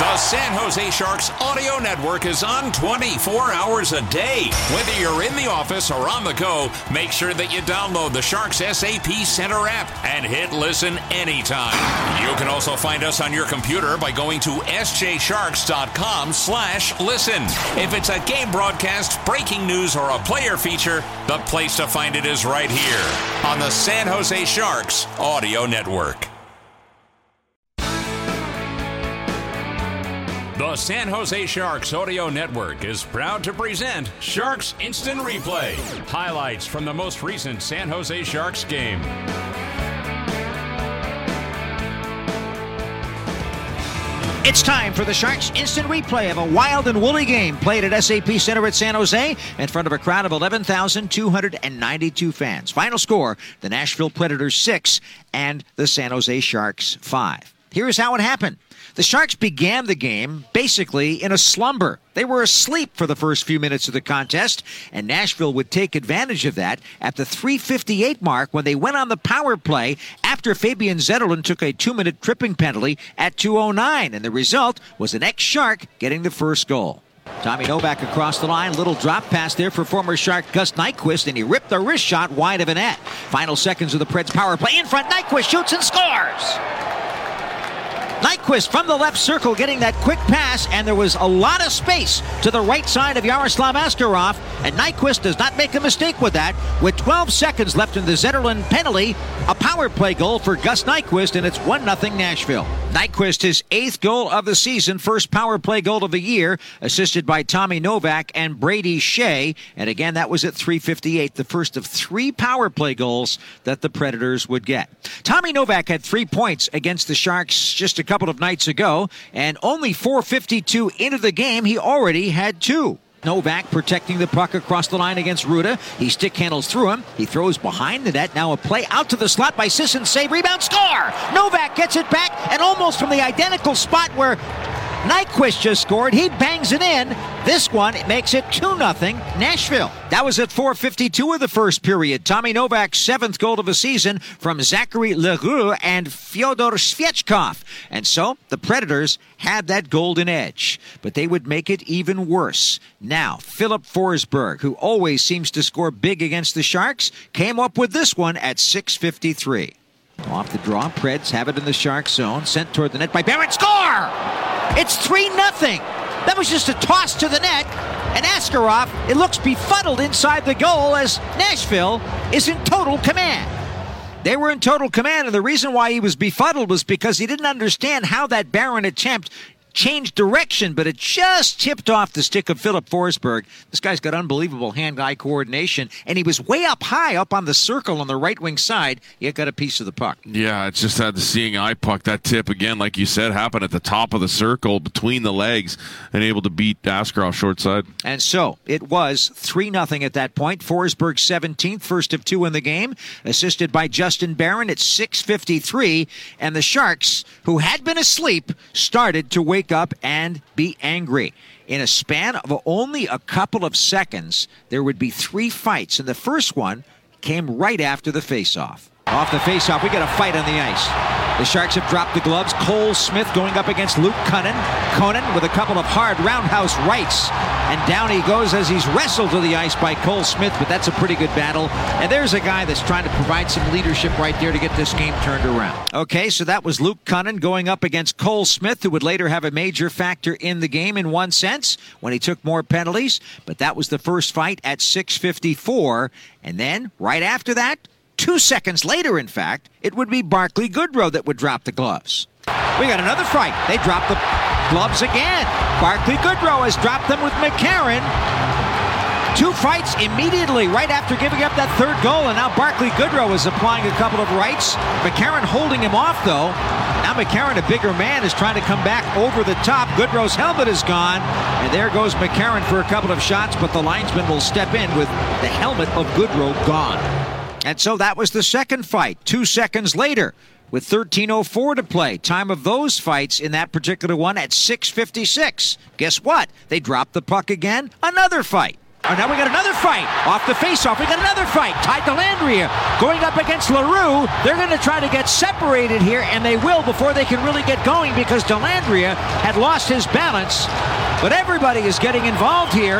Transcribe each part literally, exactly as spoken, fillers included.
The San Jose Sharks Audio Network is on twenty-four hours a day. Whether you're in the office or on the go, make sure that you download the Sharks S A P Center app and hit listen anytime. You can also find us on your computer by going to s j sharks dot com slash listen. If it's a game broadcast, breaking news, or a player feature, the place to find it is right here on the San Jose Sharks Audio Network. The San Jose Sharks Audio Network is proud to present Sharks Instant Replay. Highlights from the most recent San Jose Sharks game. It's time for the Sharks Instant Replay of a wild and woolly game played at S A P Center at San Jose in front of a crowd of eleven thousand two hundred ninety-two fans. Final score, the Nashville Predators six and the San Jose Sharks five. Here's how it happened. The Sharks began the game basically in a slumber. They were asleep for the first few minutes of the contest, and Nashville would take advantage of that at the three fifty-eight mark when they went on the power play after Fabian Zetterlund took a two-minute tripping penalty at two oh nine, and the result was an ex-Shark getting the first goal. Tommy Novak across the line, little drop pass there for former Shark Gus Nyquist, and he ripped the wrist shot wide of a net. Final seconds of the Preds power play. In front, Nyquist shoots and scores! Nyquist from the left circle getting that quick pass, and there was a lot of space to the right side of Yaroslav Askarov, and Nyquist does not make a mistake with that. With twelve seconds left in the Zetterlund penalty, a power play goal for Gus Nyquist, and it's one nothing Nashville. Nyquist, his eighth goal of the season, first power play goal of the year, assisted by Tommy Novak and Brady Shea, and again, that was at three fifty-eight, the first of three power play goals that the Predators would get. Tommy Novak had three points against the Sharks just a couple of nights ago, and only four fifty-two into the game, he already had two. Novak protecting the puck across the line against Ruda. He stick handles through him. He throws behind the net. Now a play out to the slot by Sisson. Save, rebound, score! Novak gets it back, and almost from the identical spot where Nyquist just scored, he bangs it in. This one, it makes it two nothing Nashville. That was at four fifty-two of the first period. Tommy Novak's seventh goal of the season from Zachary Leroux and Fyodor Svechkov. And so the Predators had that golden edge, but they would make it even worse. Now, Philip Forsberg, who always seems to score big against the Sharks, came up with this one at six fifty-three. Off the draw, Preds have it in the Sharks zone, sent toward the net by Barrett. Score! It's three nothing. That was just a toss to the net, and Askarov, it looks befuddled inside the goal as Nashville is in total command. They were in total command, and the reason why he was befuddled was because he didn't understand how that Barron attempt changed direction, but it just tipped off the stick of Philip Forsberg. This guy's got unbelievable hand-eye coordination, and he was way up high up on the circle on the right wing side. He got a piece of the puck. Yeah, it's just had the seeing eye puck. That tip, again, like you said, happened at the top of the circle between the legs and able to beat Askarov short side. And so it was three nothing at that point. Forsberg seventeenth, first of two in the game, assisted by Justin Barron at six fifty-three, and the Sharks, who had been asleep, started to wake up and be angry. In a span of only a couple of seconds, there would be three fights, and the first one came right after the face-off. Off the face-off, we got a fight on the ice. The Sharks have dropped the gloves. Cole Smith going up against Luke Conan. Conan with a couple of hard roundhouse rights. And down he goes as he's wrestled to the ice by Cole Smith, but that's a pretty good battle. And there's a guy that's trying to provide some leadership right there to get this game turned around. Okay, so that was Luke Conan going up against Cole Smith, who would later have a major factor in the game in one sense when he took more penalties. But that was the first fight at six fifty-four. And then, right after that, two seconds later, in fact, it would be Barclay Goodrow that would drop the gloves. We got another fight. They dropped the gloves again. Barclay Goodrow has dropped them with McCarron. Two fights immediately right after giving up that third goal, and now Barclay Goodrow is applying a couple of rights. McCarron holding him off, though. Now McCarron, a bigger man, is trying to come back over the top. Goodrow's helmet is gone, and there goes McCarron for a couple of shots, but the linesman will step in with the helmet of Goodrow gone. And so that was the second fight, two seconds later, with thirteen oh four to play. Time of those fights in that particular one at six fifty-six. Guess what? They dropped the puck again. Another fight. Oh, now we got another fight. Off the face-off, we got another fight. Ty Dellandrea going up against LaRue. They're going to try to get separated here, and they will before they can really get going because Dellandrea had lost his balance. But everybody is getting involved here.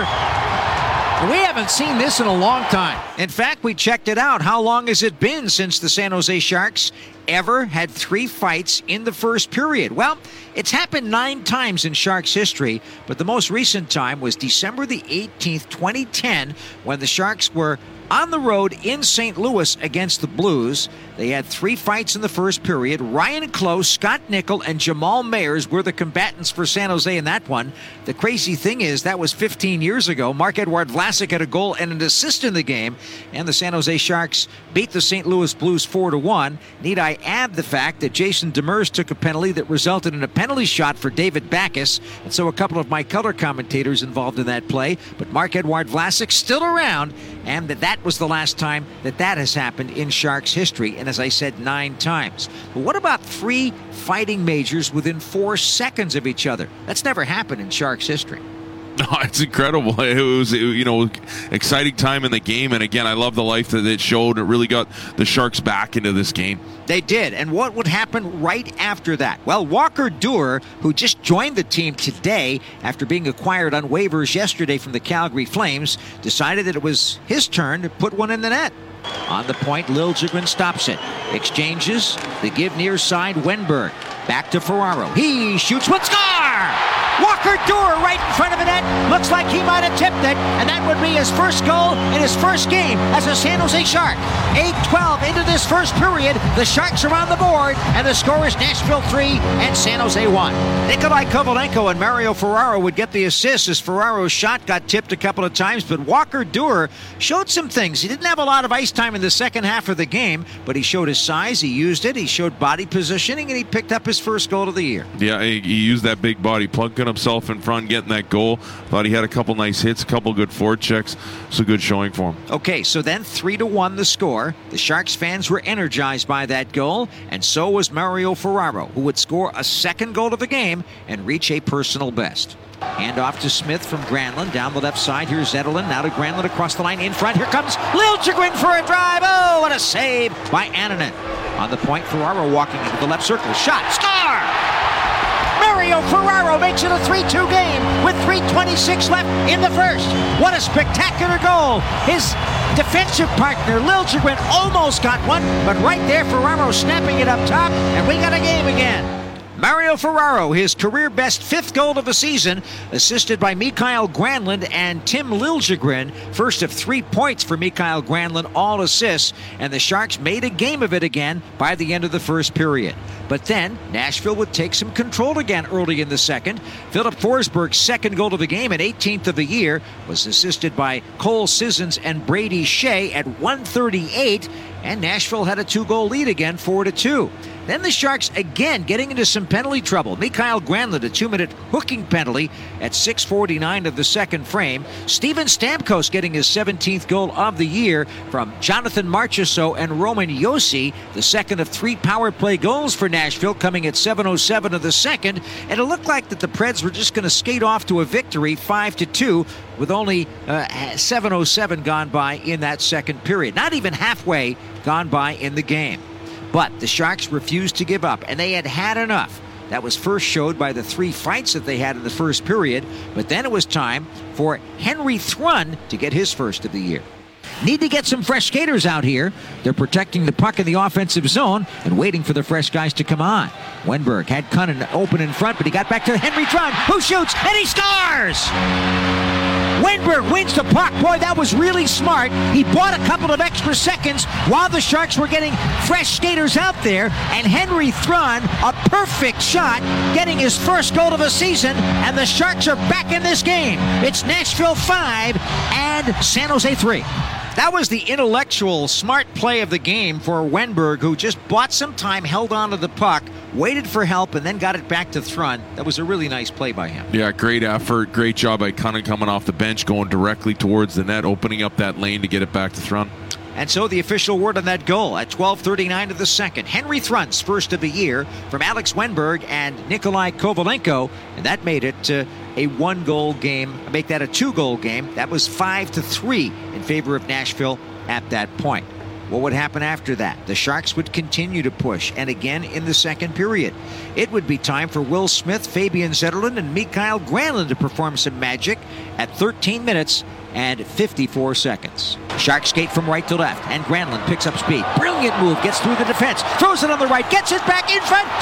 We haven't seen this in a long time. In fact, we checked it out. How long has it been since the San Jose Sharks ever had three fights in the first period? Well, it's happened nine times in Sharks history, but the most recent time was December the eighteenth, twenty ten, when the Sharks were on the road in Saint Louis against the Blues. They had three fights in the first period. Ryan Close, Scott Nickel, and Jamal Mayers were the combatants for San Jose in that one. The crazy thing is that was fifteen years ago. Marc-Edouard Vlasic had a goal and an assist in the game, and the San Jose Sharks beat the Saint Louis Blues four to one. Need I add the fact that Jason Demers took a penalty that resulted in a penalty shot for David Backes, and so a couple of my color commentators involved in that play. But Marc-Edouard Vlasic still around, and that that was the last time that that has happened in Sharks history, and as I said, nine times. But what about three fighting majors within four seconds of each other? That's never happened in Sharks history. No, it's incredible. It was, you know, exciting time in the game. And again, I love the life that it showed. It really got the Sharks back into this game. They did. And what would happen right after that? Well, Walker Duehr, who just joined the team today after being acquired on waivers yesterday from the Calgary Flames, decided that it was his turn to put one in the net. On the point, Liljegren stops it. Exchanges. The give near side, Wenberg. Back to Ferraro. He shoots one. Score! Walker Duehr right in front of the net. Looks like he might have tipped it, and that would be his first goal in his first game as a San Jose Shark. eight twelve into this first period. The Sharks are on the board, and the score is Nashville three and San Jose one. Nikolai Kovalenko and Mario Ferraro would get the assists as Ferraro's shot got tipped a couple of times, but Walker Duehr showed some things. He didn't have a lot of ice time in the second half of the game, but he showed his size, he used it, he showed body positioning, and he picked up his first goal of the year. Yeah, he used that big body, plunking himself in front, getting that goal. Thought he had a couple nice hits, a couple good forward checks. It's a good showing for him. Okay, so then three to one the score. The Sharks fans were energized by that goal, and so was Mario Ferraro, who would score a second goal of the game and reach a personal best. Hand off to Smith from Granlund. Down the left side, here's Zetterlund. Now to Granlund across the line. In front, here comes Liljegren for a drive. Oh, what a save by Annunen. On the point, Ferraro walking into the left circle. Shot, score! Mario Ferraro makes it a three two game with three twenty-six left in the first. What a spectacular goal. His defensive partner, Liljegren, almost got one, but right there, Ferraro snapping it up top, and we got a game again. Mario Ferraro, his career-best fifth goal of the season, assisted by Mikael Granlund and Tim Liljegren. First of three points for Mikael Granlund, all assists, and the Sharks made a game of it again by the end of the first period. But then, Nashville would take some control again early in the second. Philip Forsberg's second goal of the game and eighteenth of the year was assisted by Cole Sissons and Brady Shea at one thirty-eight, and Nashville had a two-goal lead again, four to two. Then the Sharks again getting into some penalty trouble. Mikael Granlund, a two-minute hooking penalty at six forty-nine of the second frame. Steven Stamkos getting his seventeenth goal of the year from Jonathan Marchessault and Roman Josi. The second of three power play goals for Nashville coming at seven oh seven of the second. And it looked like that the Preds were just going to skate off to a victory five to two with only uh, seven oh seven gone by in that second period. Not even halfway gone by in the game. But the Sharks refused to give up, and they had had enough. That was first showed by the three fights that they had in the first period, but then it was time for Henry Thrun to get his first of the year. Need to get some fresh skaters out here. They're protecting the puck in the offensive zone and waiting for the fresh guys to come on. Wenberg had Cunnin open in front, but he got back to Henry Thrun, who shoots, and he scores! Wenberg wins the puck. Boy, that was really smart. He bought a couple of extra seconds while the Sharks were getting fresh skaters out there. And Henry Thrun, a perfect shot, getting his first goal of the season. And the Sharks are back in this game. It's Nashville five and San Jose three. That was the intellectual, smart play of the game for Wenberg, who just bought some time, held on to the puck, waited for help, and then got it back to Thrun. That was a really nice play by him. Yeah, great effort. Great job by Cunnin coming off the bench, going directly towards the net, opening up that lane to get it back to Thrun. And so the official word on that goal at twelve thirty-nine of the second. Henry Thrun's first of the year from Alex Wenberg and Nikolai Kovalenko. And that made it uh, a one-goal game, make that a two-goal game. That was five to three in favor of Nashville at that point. What would happen after that? The Sharks would continue to push, and again in the second period. It would be time for Will Smith, Fabian Zetterlund, and Mikael Granlund to perform some magic at thirteen minutes and fifty-four seconds. Sharks skate from right to left, and Granlund picks up speed. Brilliant move, gets through the defense, throws it on the right, gets it back in front,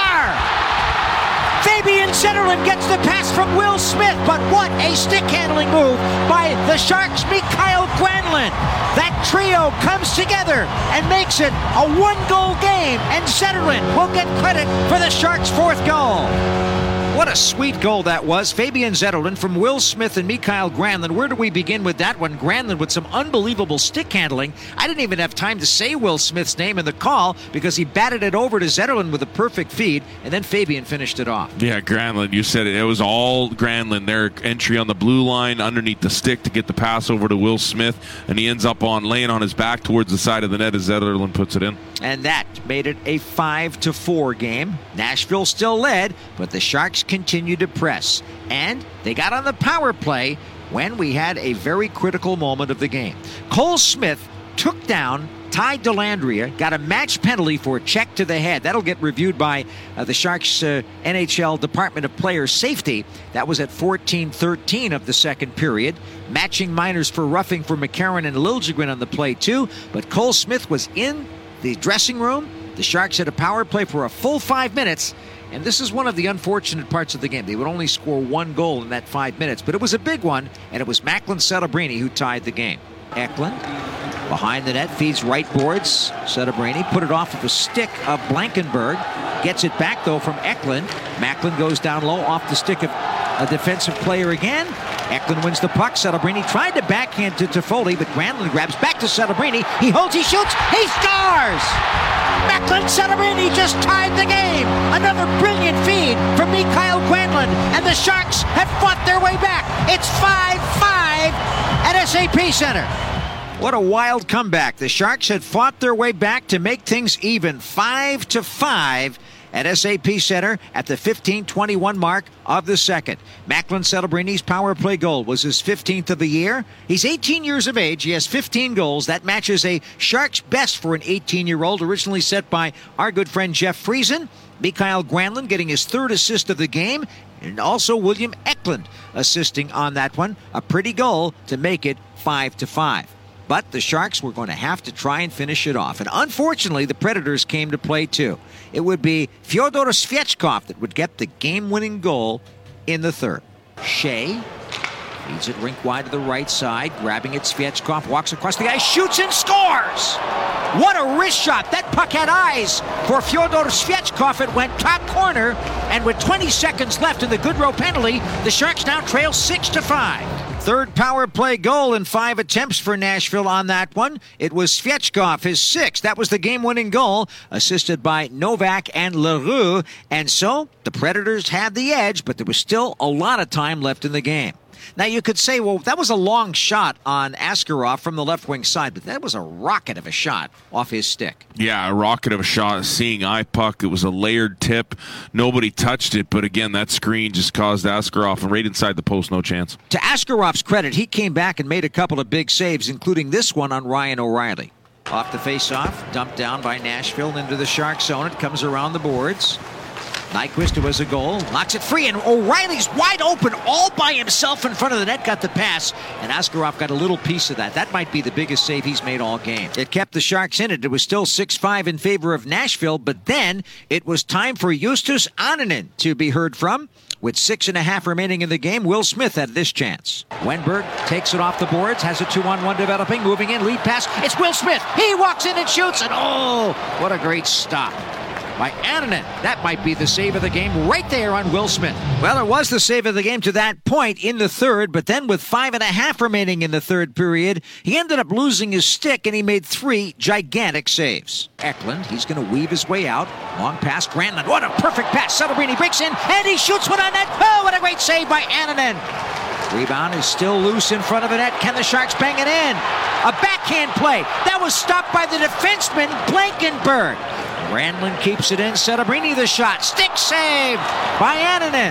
score! Fabian Zetterlund gets the pass from Will Smith, but what a stick-handling move by the Sharks' Mikael Granlund. That trio comes together and makes it a one-goal game, and Zetterlund will get credit for the Sharks' fourth goal. What a sweet goal that was. Fabian Zetterlund from Will Smith and Mikael Granlund. Where do we begin with that one? Granlund with some unbelievable stick handling. I didn't even have time to say Will Smith's name in the call because he batted it over to Zetterlund with a perfect feed, and then Fabian finished it off. Yeah, Granlund, you said it. It was all Granlund. Their entry on the blue line underneath the stick to get the pass over to Will Smith, and he ends up on laying on his back towards the side of the net as Zetterlund puts it in. And that made it a five to four game. Nashville still led, but the Sharks continued to press. And they got on the power play when we had a very critical moment of the game. Cole Smith took down Ty Dellandrea, got a match penalty for a check to the head. That'll get reviewed by uh, the Sharks uh, N H L Department of Player Safety. That was at fourteen thirteen of the second period. Matching minors for roughing for McCarron and Liljegren on the play too. But Cole Smith was in the dressing room. The Sharks had a power play for a full five minutes. And this is one of the unfortunate parts of the game. They would only score one goal in that five minutes. But it was a big one, and it was Macklin Celebrini who tied the game. Eklund behind the net, feeds right boards. Celebrini put it off of a stick of Blankenberg. Gets it back, though, from Eklund. Macklin goes down low off the stick of a defensive player again. Eklund wins the puck. Celebrini tried to backhand to Toffoli, but Granlund grabs back to Celebrini. He holds, he shoots, he scores! Macklin Celebrini just tied the game. Another brilliant feed from Mikael Granlund, and the Sharks have fought their way back. It's five five at S A P Center. What a wild comeback. The Sharks had fought their way back to make things even, five to five at S A P Center at the fifteen twenty-one mark of the second. Macklin Celebrini's power play goal was his fifteenth of the year. He's eighteen years of age. He has fifteen goals. That matches a Sharks best for an eighteen-year-old, originally set by our good friend Jeff Friesen. Mikael Granlund getting his third assist of the game, and also William Eklund assisting on that one. A pretty goal to make it five to five. But the Sharks were going to have to try and finish it off. And unfortunately, the Predators came to play too. It would be Fyodor Svechkov that would get the game-winning goal in the third. Shea feeds it rink wide to the right side, grabbing it. Svechkov walks across the ice, shoots and scores! What a wrist shot. That puck had eyes for Fyodor Svechkov. It went top corner, and with twenty seconds left in the Goodrow penalty, the Sharks now trail six to five. Third power play goal in five attempts for Nashville on that one. It was Svechkov, his sixth. That was the game-winning goal, assisted by Novak and Leroux. And so the Predators had the edge, but there was still a lot of time left in the game. Now, you could say, well, that was a long shot on Askarov from the left wing side, but that was a rocket of a shot off his stick. Yeah, a rocket of a shot, seeing eye puck. It was a layered tip. Nobody touched it, but again, that screen just caused Askarov right inside the post, no chance. To Askarov's credit, he came back and made a couple of big saves, including this one on Ryan O'Reilly. Off the face-off, dumped down by Nashville into the Shark zone. It comes around the boards. Nyquist, who has a goal, knocks it free, and O'Reilly's wide open all by himself in front of the net, got the pass, and Askarov got a little piece of that. That might be the biggest save he's made all game. It kept the Sharks in it. It was still six five in favor of Nashville, but then it was time for Justus Annunen to be heard from. With six and a half remaining in the game, Will Smith had this chance. Wenberg takes it off the boards, has a two-on-one developing, moving in, lead pass. It's Will Smith. He walks in and shoots, and oh, what a great stop by Annunen. That might be the save of the game right there on Will Smith. Well, it was the save of the game to that point in the third, but then with five and a half remaining in the third period, he ended up losing his stick, and he made three gigantic saves. Eklund, he's going to weave his way out. Long pass, Granlund. What a perfect pass. Celebrini breaks in, and he shoots one on net. Oh, what a great save by Annunen. Rebound is still loose in front of the net. Can the Sharks bang it in? A backhand play. That was stopped by the defenseman, Blankenberg. Granlund keeps it in. Celebrini the shot. Stick save by Annunen.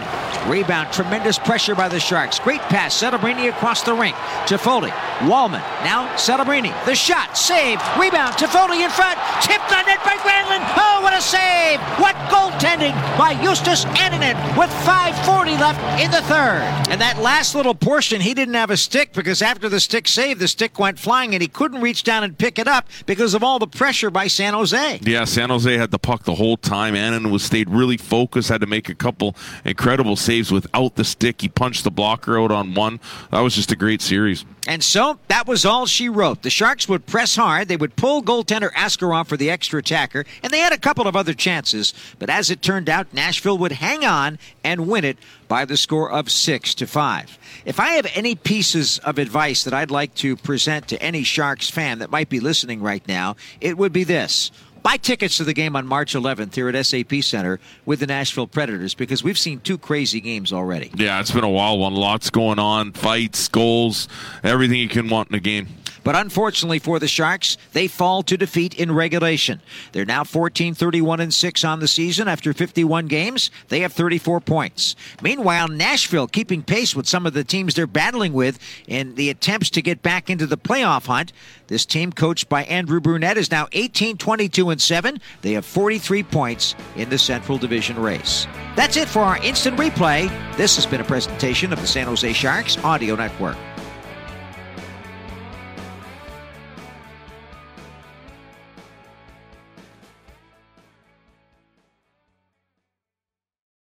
Rebound, tremendous pressure by the Sharks. Great pass, Celebrini across the rink. Toffoli, Wallman, now Celebrini. The shot, saved, rebound, Toffoli in front, tipped on net by Granlund. Oh, what a save! What goaltending by Justus Annunen with five forty left in the third. And that last little portion, he didn't have a stick because after the stick save, the stick went flying and he couldn't reach down and pick it up because of all the pressure by San Jose. Yeah, San Jose had the puck the whole time. Annunen was stayed really focused, had to make a couple incredible saves without the stick. He punched the blocker out on one. That was just a great series. And so, that was all she wrote. The Sharks would press hard, they would pull goaltender Askarov for the extra attacker, and they had a couple of other chances, but as it turned out, Nashville would hang on and win it by the score of six to five. If I have any pieces of advice that I'd like to present to any Sharks fan that might be listening right now, it would be this. Buy tickets to the game on March eleventh here at S A P Center with the Nashville Predators because we've seen two crazy games already. Yeah, it's been a wild one. Lots going on, fights, goals, everything you can want in a game. But unfortunately for the Sharks, they fall to defeat in regulation. They're now fourteen thirty-one and six on the season after fifty-one games. They have thirty-four points. Meanwhile, Nashville keeping pace with some of the teams they're battling with in the attempts to get back into the playoff hunt. This team, coached by Andrew Brunette, is now eighteen twenty-two and seven. They have forty-three points in the Central Division race. That's it for our instant replay. This has been a presentation of the San Jose Sharks Audio Network.